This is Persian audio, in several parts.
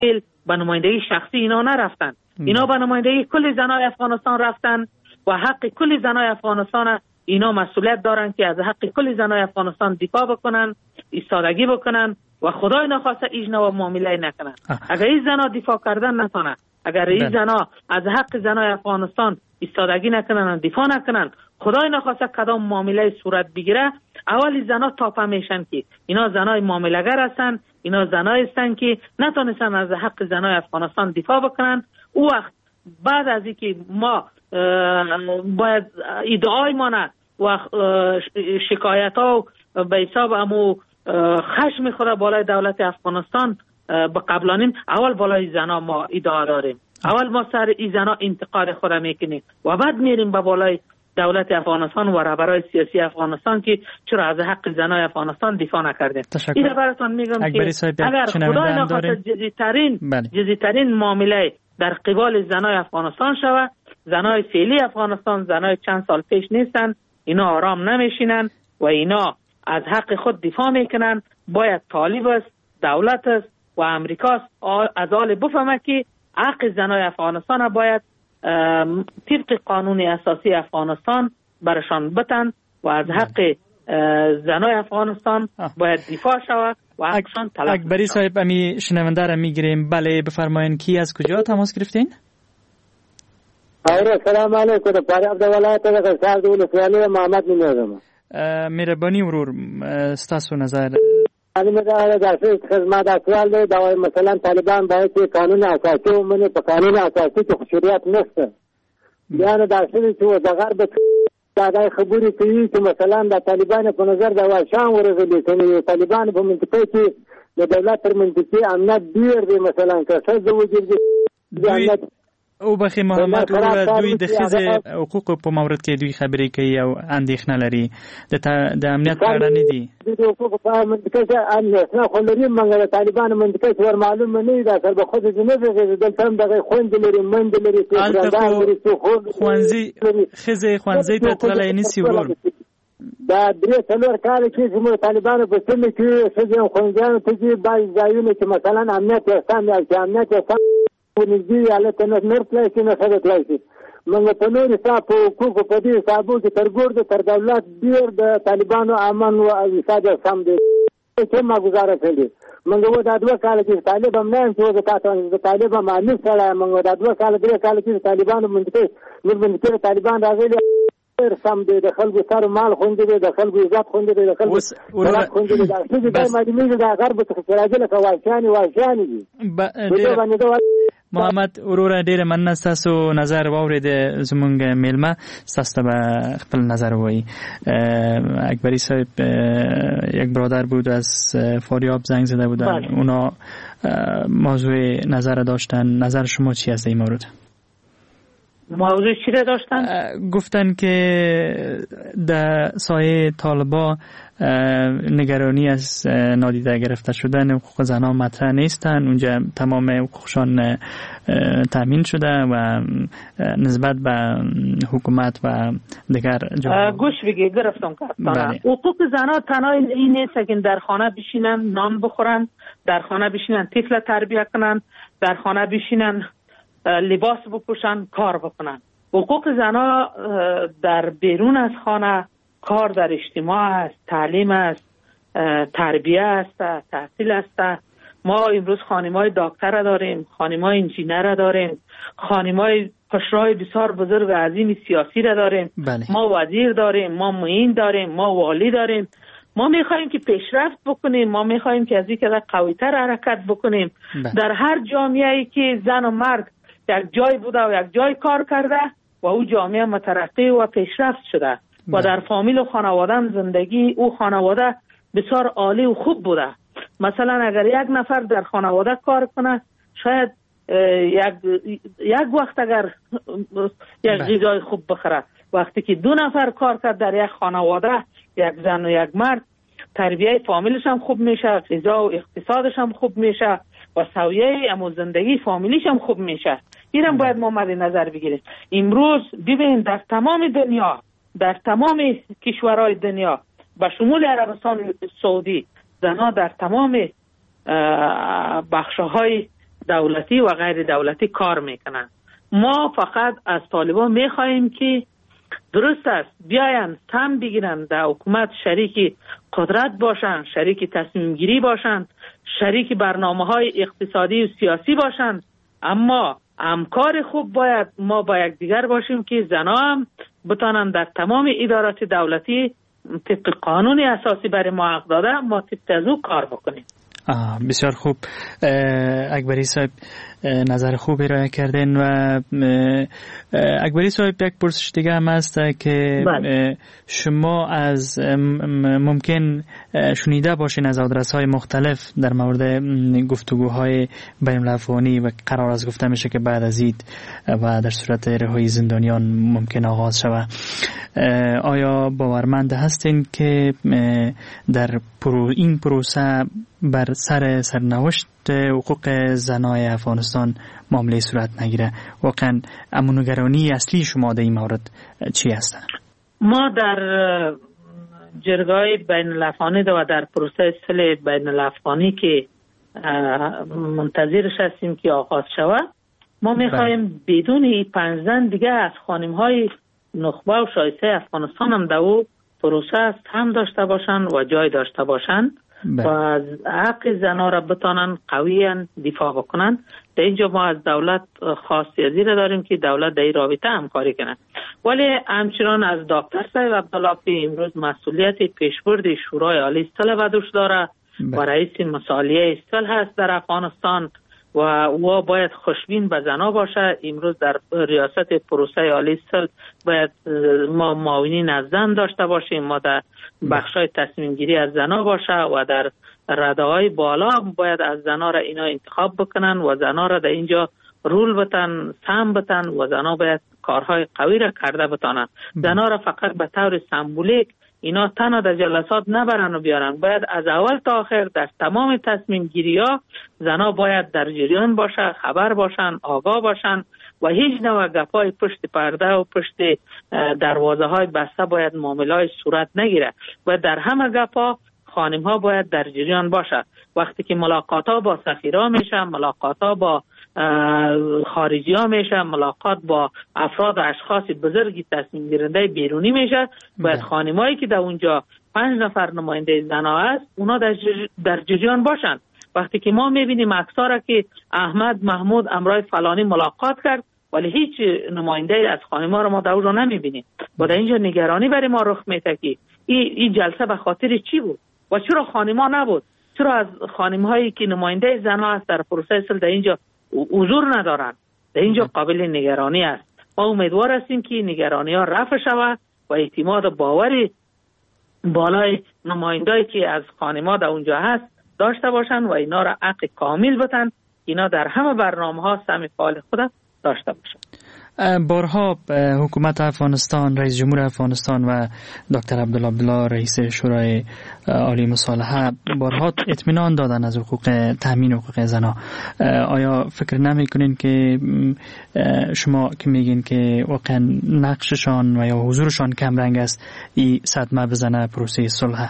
به نمایندگی شخصی اینا نرفتن. اینا به نمایندگی کل زنای افغانستان رفتن و حق کل زنای افغانستان اینا مسئولیت دارن که از حق کل زنای افغانستان دفاع بکنن، ایستادگی بکنن و خدای نخواسته ایجنا و معامله نکنن. اگر این زنا دفاع کردن نتونه، اگر این زنا از حق زنای افغانستان ایستادگی نکنن، دفاع نکنن، خدای نخواسته کدام معامله صورت بگیره، اولی زنا تاپه میشن که اینا زنای معامله‌گر هستن، اینا زنای هستن که نتونستن از حق زنای افغانستان دفاع بکنن. او وقت بعد از اینکه ما باید ادعای ما و شکایت ها به حساب امو خشم خود بالای دولت افغانستان بقبلانیم، اول بالای زنا ما ادعا داریم، اول ما سر این زنا انتقاد خود میکنیم و بعد میریم به بالای دولت افغانستان و رهبرای سیاسی افغانستان که چرا از حق زنای افغانستان دفاع نکردیم. این رو براتون میگم که اگر خدای نخواسته جدیترین معامله در قبال زنای افغانستان شود، زنای فعلی افغانستان زنای چند سال پیش نیستن، اینا آرام نمیشینن و اینا از حق خود دفاع میکنن. باید طالب است، دولت است و امریکا از آل بفهمه که حق زنای افغانستان باید طبق قانون اساسی افغانستان برشان بتن و از حق زنای افغانستان باید دفاع شود و حقشان طلب. اکبری صاحب امی شنونده را میگیریم. بله بفرمایین، کی از کجا تماس گرفتین؟ السلام علیکم. پاره عبد ولایت از سرد ولسوالی محمد می‌نوازم. مهربانی ورور ستاسو نظر علی مدار در خدمت اصل دا مثلا طالبان باید قانون اساسی و من په قانون اساسی کې خصوصیت نشته. بیان دا څه چې د غرب دا خبرې کوي چې مثلا د طالبان په نظر د واشان ورغلي چې طالبان په منطقه کې د دولت تر منطقې امنیت ډیر دی، مثلا که څه وجود دی او بخی محمد ورور دوی د ښځې حقوقو په مورد کې دوی خبرې کوي او اندېښنه لري د امنیت په اړه نه دي. د حقوقو په منطقه کې اندېښنه خو لري، مګر د طالبانو منطقه کې ور معلومه نه ده. سر به خود دې نه دی دلته هم دغه خوند لري، مند لري، ښځې ښوونځي ته تللی نشي ورور. دا درې څلور کاله کې زموږ طالبانو په سیمه کې ښځې ښوونځیانو ته ځي، بعضې ځایونه کې مثلا امنیت یې سم دی چې امنیت یې سم نږدې حالت نه نور تلای شي نه ښه تلای شي. موږ په نور حساب په حقوقو په دې حسابو کې تر ګورد تر دولت ډېر د طالبانو امن او حساب سم دی چې ما گزاره کړې. موږ و دا دوه کاله چې طالب هم نه یم چې د طالب هم عامل سره موږ دا دوه کاله درې کاله چې طالبانو منطقې نور منطقې طالبان راغلي سم دی، د خلکو سر مال خوندې دی، د خلکو عزت خوندې دی، د خلکو عزت خوندې دی. دا څه دای مدینه د غرب څخه راځي لکه واښانې دي. محمد ورور ډیره مننه، تاسو نظر واورید زمونږ میلمه، تاسو به خپل نظر وایي. اکبری صاحب یک برادر بود از فاریاب زنگ زده بودن، اونا موضوع نظر داشتن. نظر شما چی از این مورد؟ موضوع چی را داشتن؟ گفتن که در سایه طالبا نگرانی از نادیده گرفته شدن حقوق زنان مطرح نیستن، اونجا تمام حقوقشان تامین شده و نسبت به حکومت و دیگر گوش بگی گرفتم که حقوق زنان تنها این نیست که در خانه بشینن نان بخورن، در خانه بشینن طفل تربیت کنن، در خانه بشینن لباس بپوشن، کار بکنن. حقوق زنان در بیرون از خانه کار در اجتماع است، تعلیم است، تربیه است، تحصیل است. ما امروز خانم‌های دکتر داریم، خانم‌های انجینر داریم، خانم‌های پشرای بسیار بزرگ و عظیم سیاسی را داریم. بله. ما وزیر داریم، ما معین داریم، ما والی داریم. ما میخوایم که پیشرفت بکنیم، ما میخوایم که از این کده قوی‌تر حرکت بکنیم. بله. در هر جامعه‌ای که زن و مرد یک جای بوده و یک جای کار کرده و او جامعه مترقی و پیشرفت شده و در فامیل و خانواده زندگی او خانواده بسیار عالی و خوب بوده. مثلا اگر یک نفر در خانواده کار کنه، شاید یک وقت اگر یک غذای خوب بخوره، وقتی که دو نفر کار کرد در یک خانواده، یک زن و یک مرد، تربیه فامیلش هم خوب میشه، غذا و اقتصادش هم خوب میشه و سویه امو زندگی فامیلیش هم خوب میشه. اینم باید ما مد نظر بگیریم. امروز ببین در تمام دنیا، در تمام کشورهای دنیا به شمول عربستان سعودی، زنها در تمام بخشهای دولتی و غیر دولتی کار میکنن. ما فقط از طالبان میخواهیم که درست است بیاین سهم بگیرن، در حکومت شریک قدرت باشن، شریک تصمیم گیری باشن، شریک برنامه‌های اقتصادی و سیاسی باشن، اما همکار خوب باید ما با یکدیگر باشیم که زنها هم بتانن در تمام ادارات دولتی طبق قانون اساسی برای ما حق داده ما طبق از او کار بکنیم. بسیار خوب اکبری صاحب، نظر خوب ارائه کردین. و اکبری صاحب یک پرسش دیگه هم هست که شما از ممکن شنیده باشین از آدرس‌های مختلف در مورد گفتگوهای بین الافغانی و قرار از گفته میشه که بعد از عید و در صورت رهایی زندانیان ممکن آغاز شود. آیا باورمند هستین که در این پروسه بر سر سرنوشت حقوق زنای افغانستان معامله صورت نگیره؟ واقعا امنگرانی اصلی شما در این مورد چی هستن؟ ما در جرگه‌های بین الافغانی و در پروسه صلح بین الافغانی که منتظرش هستیم که آغاز شود، ما میخوایم بدون این 5 زن دیگه از خانم‌های نخبه و شایسته افغانستان هم در او پروسه هم داشته باشن و جای داشته باشن و از حق زنها را بتانن قویاً دفاع بکنن. در اینجا ما از دولت خاصی را داریم که دولت در این رابطه همکاری کنه، ولی همچنان از دکتر صاحب عبدالله که امروز مسئولیت پیشبرد شورای عالی صلح و دوش داره و رئیس مسئولیه صلح هست در افغانستان و او باید خوشبین به زنها باشه. امروز در ریاست پروسه عالی صلح باید ما معاونین از زن داشته باشیم، ما در بخشای تصمیم گیری از زنها باشه و در رده های بالا باید از زنها را اینا انتخاب بکنن و زنها را در اینجا رول بتن، سهم بتن و زنها باید کارهای قوی را کرده بتانن. زنها را فقط به طور سمبولیک اینا تنها در جلسات نبرن و بیارن، باید از اول تا آخر در تمام تصمیم گیری ها زنها باید در جریان باشه، خبر باشن، آگاه باشن و هیچ نوع گپای پشت پرده و پشت دروازه های بسته باید معامله های صورت نگیره و در همه گپا خانم ها باید در جریان باشه. وقتی که ملاقات ها با سفیرها میشه، ملاقات ها با خارجی ها میشه، ملاقات با افراد و اشخاص بزرگی تصمیم گیرنده بیرونی میشه، باید خانمایی که در اونجا 5 نفر نماینده زنها هست اونا در جریان باشن. وقتی که ما میبینیم اکثرا که احمد محمود امرای فلانی ملاقات کرد ولی هیچ نماینده از خانم‌ها رو ما در اونجا نمیبینیم و در اینجا نگرانی برای ما رخ میده که این جلسه به خاطر چی بود و چرا خانم‌ها نبود، چرا از خانم‌هایی که نماینده زنها هست در پروسه صلح در اینجا حضور ندارن. در اینجا قابل نگرانی است. ما امیدوار هستیم که نگرانی ها رفع شود و اعتماد و باوری بالای نماینده‌ای که از خانم‌ها در اونجا هست داشته باشن و اینا را حق کامل بدن، اینا در همه برنامه‌ها سهم فعال خود داشته باشن. بارها حکومت افغانستان، رئیس جمهور افغانستان و دکتر عبدالله رئیس شورای عالی مصالحه بارها اطمینان دادن از حقوق تامین حقوق زنها. آیا فکر نمی‌کنین که شما که میگین که واقعا نقششان و یا حضورشان کم رنگ است این صدمه بزنه پروسه صلح؟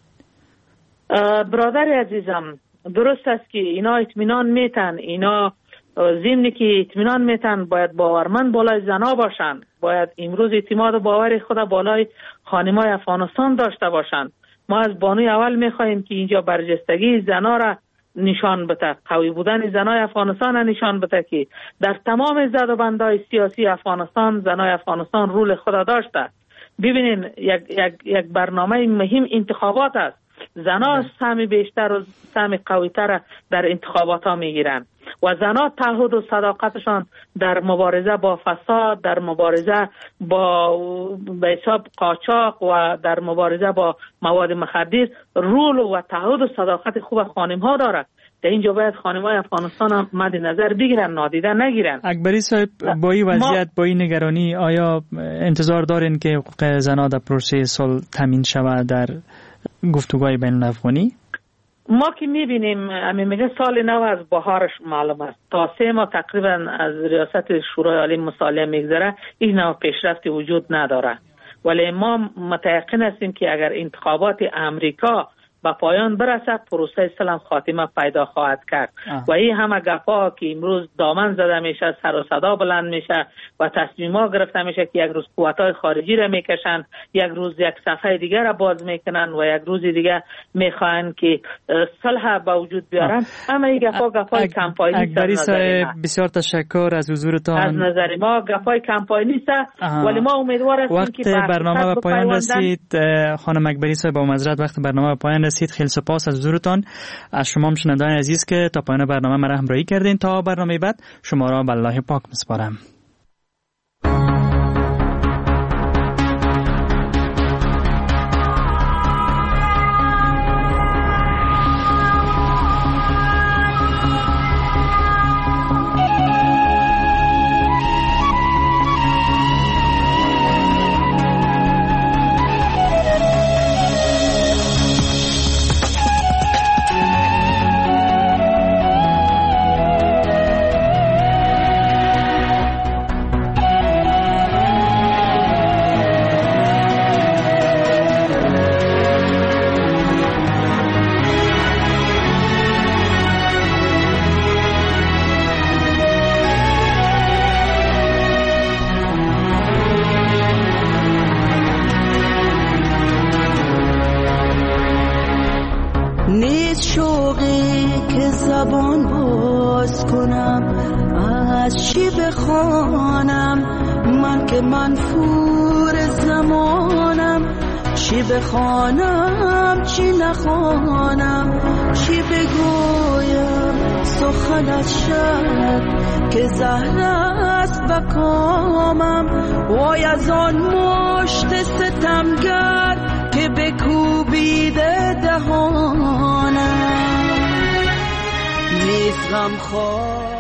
برادر عزیزم، درست است که اینا اطمینان میتن، اینا ضمن که اطمینان میتن باید باورمند بالای زنها باشن، باید امروز اعتماد و باور خود بالای خانمای افغانستان داشته باشن. ما از بانوی اول میخواهیم که اینجا برجستگی زنها را نشان بده، قوی بودن زنای افغانستان را نشان بده که در تمام زدوبندهای سیاسی افغانستان زنای افغانستان رول خود داشته. ببینین یک برنامه مهم انتخابات است. زنها سهم بیشتر و سهم قوی‌تر در انتخابات ها میگیرن و زنها تعهد و صداقتشان در مبارزه با فساد، در مبارزه با به حساب قاچاق و در مبارزه با مواد مخدر رول و تعهد و صداقت خوب خانم ها دارد. در اینجا باید خانم‌های افغانستان هم مد نظر بگیرن، نادیده نگیرن. اکبری صاحب، با این وضعیت، با این نگرانی آیا انتظار دارین که حقوق زنها در پروسه صلح تامین شود در گفتگوهای بین الافغانی؟ ما که میبینیم میگه سال نو از بهارش معلوم است، تا 3 ماه تقریبا از ریاست شورای عالی مصالحه میگذره، این نوع پیشرفتی وجود نداره. ولی ما متیقن هستیم که اگر انتخابات امریکا به پایان برسد، پروسه صلح خاتمه پیدا خواهد کرد. و این همه گپا که امروز دامن زده میشه، سر و صدا بلند میشه و تصمیمات گرفته میشه که یک روز قوت‌های خارجی را میکشن، یک روز یک صفحه دیگر را باز میکنن و یک روز دیگه میخواهند که صلح به وجود بیارن. همه این گپای کمپاینی است. اکبری صاحب بسیار تشکر از حضورتان. از نظر ما گپای کمپاینی است، ولی ما امیدوار هستیم که وقت برنامه به پایان رسید. خانم اکبری صاحب با معذرت وقت برنامه به پایان رسید. خیلی سپاس از حضورتان. از شما شنوندگان عزیز که تا پایان برنامه مرا همراهی کردین. تا برنامه بعد شما را به الله پاک میسپارم. نیست شوقی که زبان باز کنم، از چی بخوانم من که منفور زمانم، چی بخوانم چی نخوانم، چی بگویم سخن از شب که زهر است به کامم، وای از آن مشت ستمگر که بکوبیده دهانم، نیست غمخوار